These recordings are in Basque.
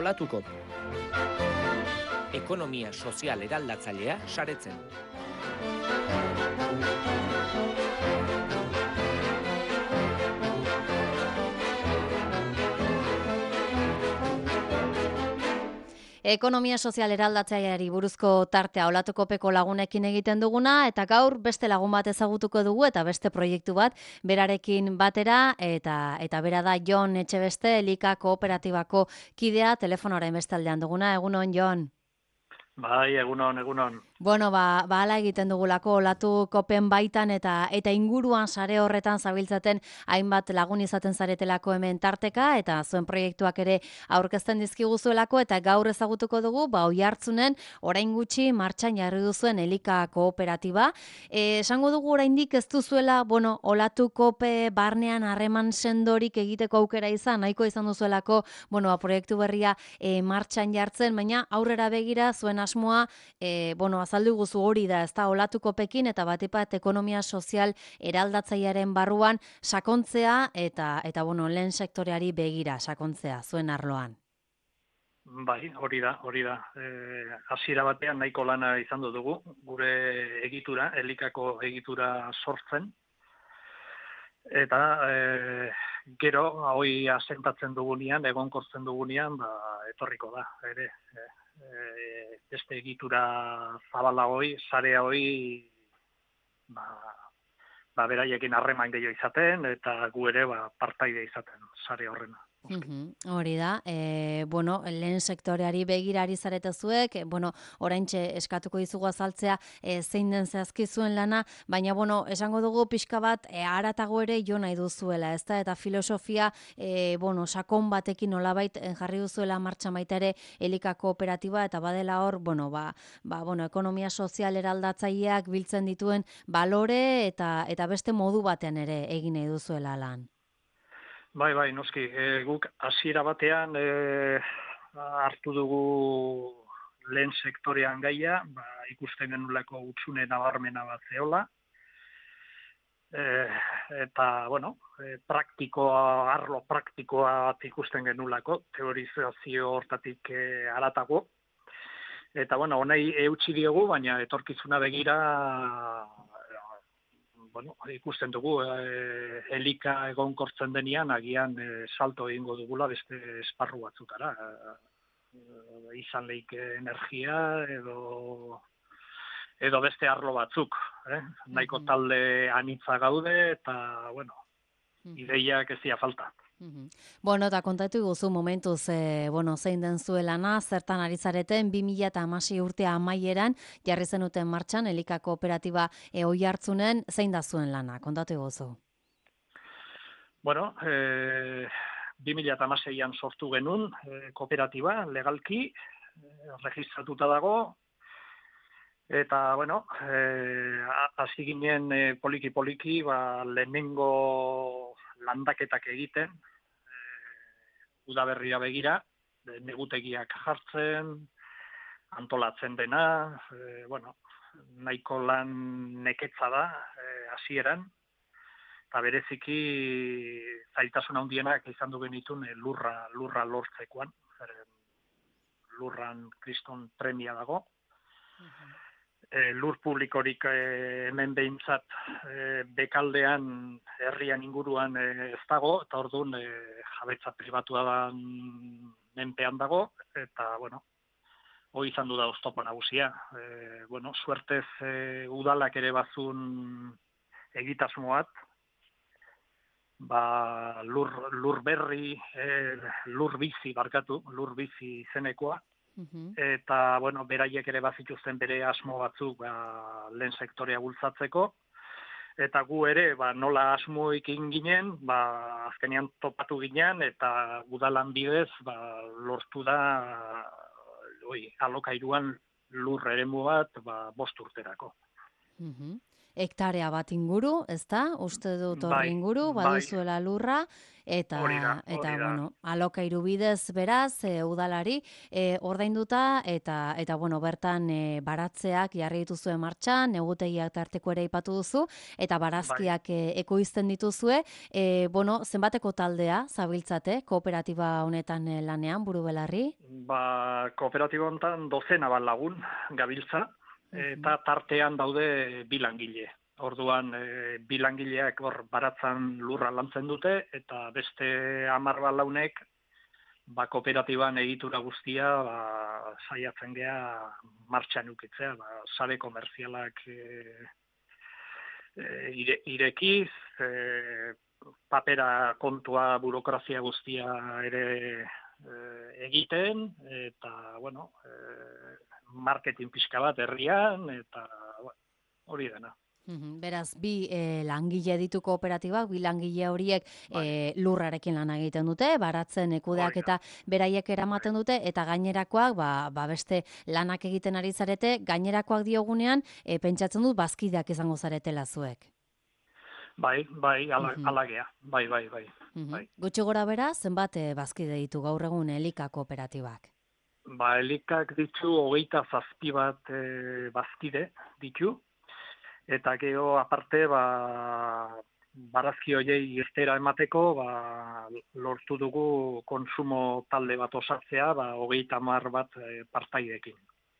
Olatuko. Ekonomia sozial eraldatzailea saretzen. Ekonomia sozial eraldatzaileari buruzko tartea Olatukopeko lagunekin egiten duguna, eta gaur beste lagun bat ezagutuko dugu eta beste proiektu bat berarekin batera, eta bera da Jon Etxebeste, Elika Kooperatibako kidea, telefonoaren beste aldean duguna. Egunon, Jon? Bai, egunon. Bueno, hala egiten dugulako Olatukopen baitan eta inguruan sare horretan zabiltzaten hainbat lagun izaten zaretelako hemen tarteka, eta zuen proiektuak ere aurkezten dizkiguzuelako, eta gaur ezagutuko dugu, Oiartzunen orain gutxi martxan jarri duzuen Elika Kooperatiba. Esango dugu oraindik ez duzuela, Olatukope barnean harreman sendorik egiteko aukera izan, nahiko izan duzuelako, proiektu berria martxan jartzen, baina aurrera begira zuen asmoa, azaldu guzu hori da, ez da, Olatukopekin eta batipat ekonomia sozial eraldatzailearen barruan sakontzea eta lehen sektoreari begira sakontzea zuen arloan. Bai, hori da. Hasiera batean nahiko lana izan dugu, gure egitura, Elikako egitura sortzen, eta gero, hoi asentatzen dugunean, egonkortzen dugunean, etorriko da, ere. Beste egitura zabala hoi, sarea hoi, beraiekin harreman gehiago izaten, eta gu ere partaide izaten, sare horrena. Hori da, lehen sektoreari begirari zaretezuek, oraintxe eskatuko dizugu azaltzea zein den zehazki zuen lana, baina esango dugu pixka bat haratago ere jo nahi duzuela, ezta, eta filosofia sakon batekin nolabait jarri duzuela martxan baita ere Elika Kooperatiba, eta badela hor, ekonomia sozial eraldatzaileak biltzen dituen balore eta beste modu batean ere egin nahi duzuela lan. Bai, noski. Guk hasiera batean hartu dugu lehen sektorean gaia, ikusten genulako hutsune nabarmena bat zeola. Eta, arlo praktikoa bat ikusten genulako, teorizazio hortatik haratago. Eta, honei eutsi diogu, baina etorkizuna begira, ikusten dugu, Elika egonkortzen denean, agian salto egingo dugula beste esparru batzutara. Izan leik energia edo beste arlo batzuk. Nahiko talde anitza gaude, eta, ideiak ez dira falta. Eta kontatu guzu momentuz, zein den zuelana, zertan ari zareten, 2016 urtea amaieran, jarri zenuten martxan, Elika Kooperatiba Oiartzunen, zein da zuen lana, kontatu guzu? 2016an sortu genuen kooperatiba, legalki, registratuta dago, eta, hasi ginen poliki-poliki, lehenengo landaketak egiten, udaberria begira, negutegiak jartzen, antolatzen dena, nahiko lan neketza da hasieran, eta bereziki zailtasun handienak izan du genitun lurra lortzekoan, lurran kriston premia dago. Lur publikorik hemen behintzat bekaldean herrian inguruan ez dago, eta orduan jabetza pribatua da menpean dago, eta, hoi izan du da oztopo nagusia. Suertez udalak ere bazun egitasmo bat, lur bizi izenekoa, eta, beraiek ere bazituzten bere asmo batzuk lehen sektorea bultzatzeko, eta gu ere, nola asmoekin ginen, azkenean topatu ginen, eta udalan bidez, lortu da, alokairuan lur eremu bat, 5 urterako. hektarea bat inguru, ezta? Uste dut horre Bai, inguru, bai, baduzuela lurra, eta hori da. bueno, alokairu bidez beraz, udalari, ordainduta, eta bueno, bertan baratzeak jarri dituzue martxan, negutegiak tarteko ere aipatu duzu, eta Bai, barazkiak ekoizten dituzue, bueno, zenbateko taldea zabiltzate, kooperatiba honetan lanean, buru belarri? kooperatiba honetan dozena bat lagun gabiltza, eta tartean daude bi langile. Orduan, bi langileak hor baratzan lurra lantzen dute, eta beste 10 bat launek, kooperatiban egitura guztia, saiatzen gea martxan ukitzea, sare komerzialak irekiz, papera kontua, burokrazia guztia ere egiten, eta, bueno, marketing pixka bat herrian, eta hori dena. Beraz, bi langile ditu kooperatibak, bi langile horiek lurrarekin lan egiten dute, baratzen kudeak eta beraiek eramaten dute, eta gainerakoak, beste lanak egiten ari zarete, gainerakoak diogunean, pentsatzen dut bazkideak izango zaretela zuek. Bai, alagea, bai. Gutxi gora bera, zenbat bazkide ditu gaur egun Elika kooperatibak? Elikak ditu 27 bat bazkide ditu, eta gero aparte barazki horiei irtera emateko lortu dugu konsumo talde bat osatzea 30 bat partaidekin.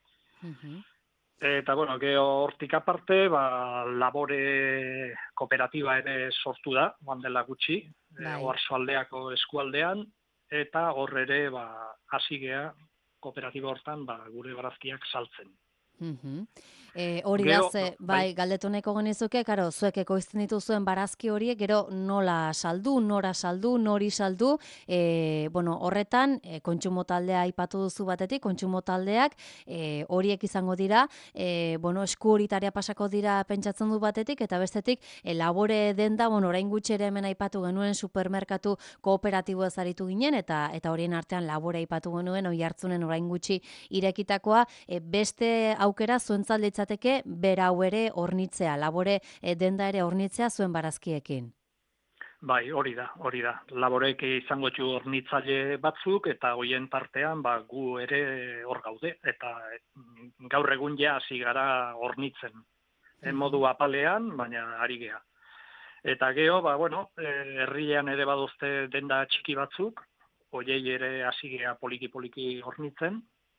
Eta bueno, gero hortik aparte labore kooperatiba ere sortu da, dela gutxi, Oarsoaldeako eskualdean, eta hor ere hasi gea kooperatiba hortan gure barazkiak saltzen. Hori da, galdetuneko genizuke, karo, zuek ekoizten dituzuen barazki horiek, gero nola saldu, nora saldu, nori saldu, bueno, horretan, kontsumo taldea aipatu duzu batetik, kontsumo taldeak, horiek izango dira, bueno, esku horitaria pasako dira pentsatzen du batetik, eta bestetik, labore denda, bueno, orain gutxi ere hemen aipatu genuen supermerkatu kooperatibo ezaritu ginen, eta horien artean labore aipatu genuen, Oiartzunen orain gutxi irekitakoa, beste aukera zuentzat litzateke berau ere hornitzea, labore denda ere hornitzea zuen barazkiekin. Bai, hori da. Laborek izango txu hornitzaile batzuk, eta hoien tartean gu ere hor gaude, eta gaur egun ja hasi gara hornitzen. Modu apalean, baina ari gea. Eta gero, bueno, herrian ere badozte denda txiki batzuk, hoiei ere hasi gea poliki hornitzen,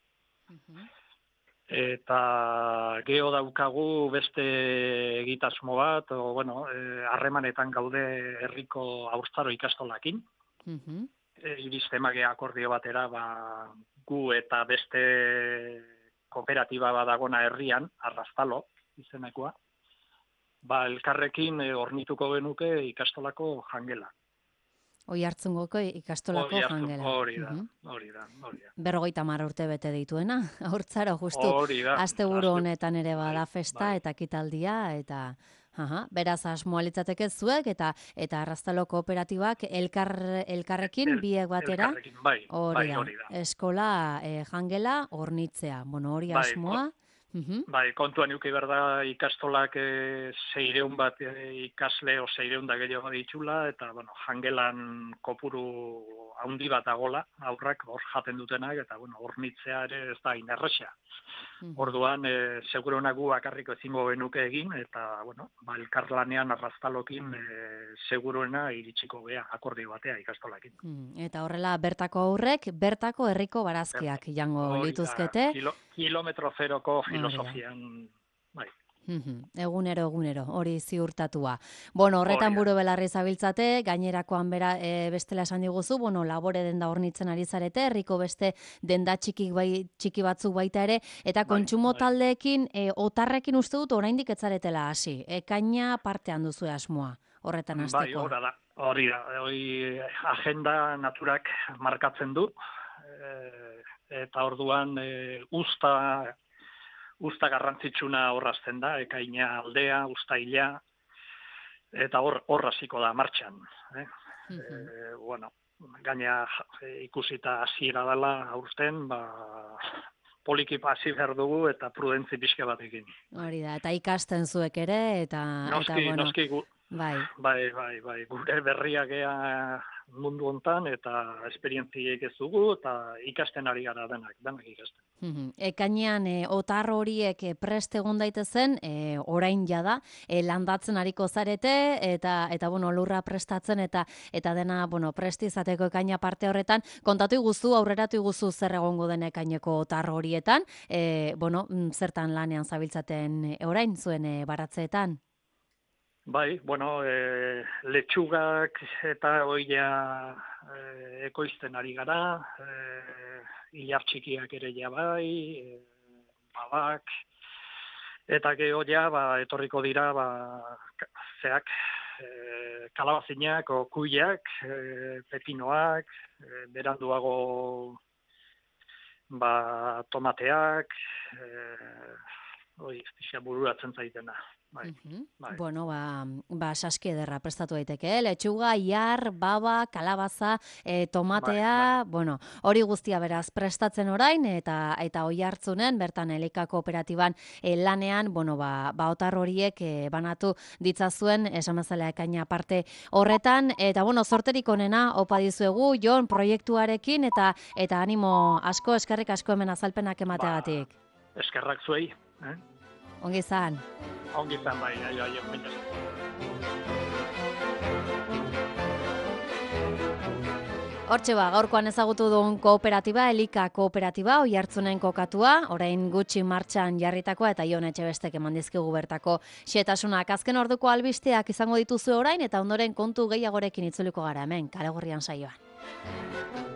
eta geho daukagu beste egitasmo bat, bueno, harremanetan gaude herriko haurtzaro ikastolakin. Iristema akordio batera, gu eta beste kooperatiba badagona herrian, Arrastalo izenekoa, elkarrekin hornituko genuke ikastolako jangela. Oiartzungoko ikastolako jangela. Hori da. 50 urte bete dituena, haurtzaro justu. Asteburu honetan ere bada festa eta ekitaldia, eta beraz asmoa litzateke zuek, eta Arrastalo kooperatibak elkarrekin biek batera, hori da, eskola jangela hornitzea. Bueno, hori asmoa. Kontuan euki berda ikastolak 600 bat ikasle o 600 da gehiago ditula, eta jangelan kopuru handi bat dagola, aurrak hor jaten dutenak, eta hornitzea ere ez da inerrexea. Orduan, seguruena gu bakarriko ezingo genuke egin, eta elkarlanean Arrastalokin seguruena iritsiko gea akordio batea ikastolakin. Eta horrela bertako aurrek, bertako herriko barazkiak jango lituzkete. Kilometro zeroko filosofian, bai. Egunero, hori ziurtatua. Bueno, horretan buru belarri zabiltzate, gainerakoan bestela esan diguzu, labore denda hornitzen ari zarete, herriko beste denda txiki batzuk baita ere, eta kontsumo taldeekin, otarrekin uste dut oraindik ez zaretela hasi. Ekaina partean duzu asmoa, horretan hasteko. Bai, hori da, agenda naturak markatzen du, eta orduan usta garrantzitsuna horrazten da, ekaina aldea, ustaila, eta hor hasiko da martxan. Bueno, gaina ikusita hasiera dela aurten, poliki hasi behar dugu eta prudentzi pixka batekin. Hori da, eta ikasten zuek ere, eta bueno, Noski, bai, gure berriak ea mundu hontan eta esperientziek ez dugu eta ikasten ari gara denak ikasten. Ekainean otar horiek prest egon daitezen, orain jada, landatzen ariko zarete eta bueno, lurra prestatzen eta dena, bueno, prest izateko ekaina parte horretan, kontatu iguzu, aurreratu iguzu zer egongo den ekaineko otar horietan, bueno, zertan lanean zabiltzaten orain zuen baratzeetan? Bai, bueno, letxugak eta oia ekoizten ari gara, ilar txikiak ere ja bai, babak, eta gero ja, etorriko dira, kalabazinak, kuiak, pepinoak, beranduago, tomateak, bururatzen zaitena. Bai. Bueno, saski ederra prestatu daiteke, letxuga, iar, baba, kalabaza, tomatea, bueno, hori guztia beraz prestatzen orain eta Oiartzunen bertan Elika kooperatiban lanean, bueno, otar horiek banatu ditzazuen, esan bezala ekaina parte horretan, eta bueno, zorterik onena opa dizuegu Jon proiektuarekin eta animo asko, eskerrik asko hemen azalpenak emateagatik. Eskerrak zuei, Ongi izan. Ongi izan, bai. Hortxe gaurkoan ezagutu duen kooperatiba, Elika kooperatiba, Oiartzunen kokatua, orain gutxi martxan jarritakoa eta Jon Etxebestek eman dizkigu bertako xehetasunak. Azken orduko albisteak izango dituzu orain eta ondoren kontu gehiagorekin itzuliko gara hemen, Kale Gorrian saioan.